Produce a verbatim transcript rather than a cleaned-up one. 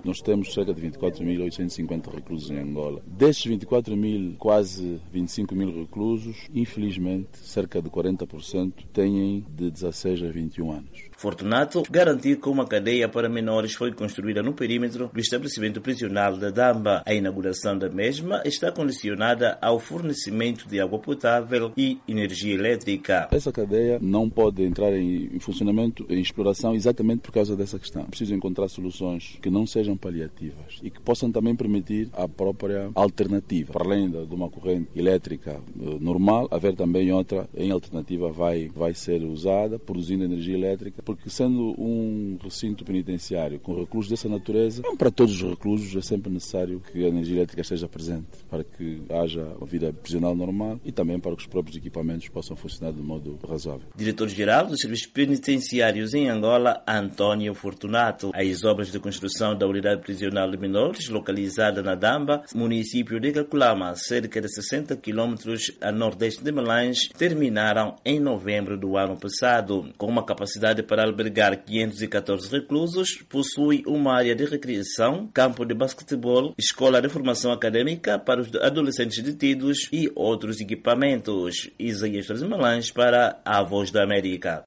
Nós temos cerca de vinte e quatro mil oitocentos e cinquenta reclusos em Angola. Destes vinte e quatro mil, quase vinte e cinco mil reclusos, infelizmente, cerca de quarenta por cento têm de dezasseis a vinte e um anos. Fortunato garantiu que uma cadeia para menores foi construída no perímetro do estabelecimento prisional da Damba. A inauguração da mesma está condicionada ao fornecimento de água potável e energia elétrica. Essa cadeia não pode entrar em funcionamento, em exploração, exatamente por causa dessa questão. Preciso encontrar soluções que não sejam paliativas e que possam também permitir a própria alternativa. Para além de uma corrente elétrica normal, haver também outra em alternativa vai, vai ser usada, produzindo energia elétrica, porque sendo um recinto penitenciário com reclusos dessa natureza, não para todos os reclusos é sempre necessário que a energia elétrica esteja presente para que haja uma vida prisional normal e também para que os próprios equipamentos possam funcionar de modo razoável. Diretor-Geral dos Serviços Penitenciários em Angola, Antônio Fortunato. As obras de construção da unidade prisional de menores, localizada na Damba, município de Caculama, cerca de sessenta quilômetros a nordeste de Melange, terminaram em novembro do ano passado. Com uma capacidade para albergar quinhentos e catorze reclusos, possui uma área de recreação, campo de basquetebol, escola de formação acadêmica para os adolescentes detidos e outros equipamentos. Isaías Melange para a Voz da América.